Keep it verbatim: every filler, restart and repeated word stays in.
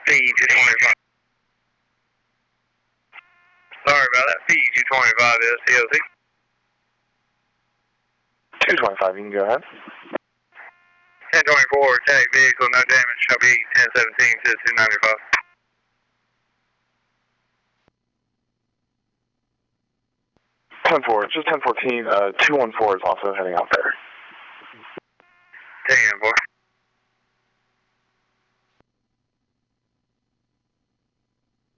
Feed you twenty-five. Sorry about that. Feed you twenty-five is C O C. two twenty-five, you can go ahead. ten twenty-four, tag vehicle, no damage, shall be ten seventeen to two ninety-five. ten four, just ten fourteen, uh, two one four is also heading out there. ten four.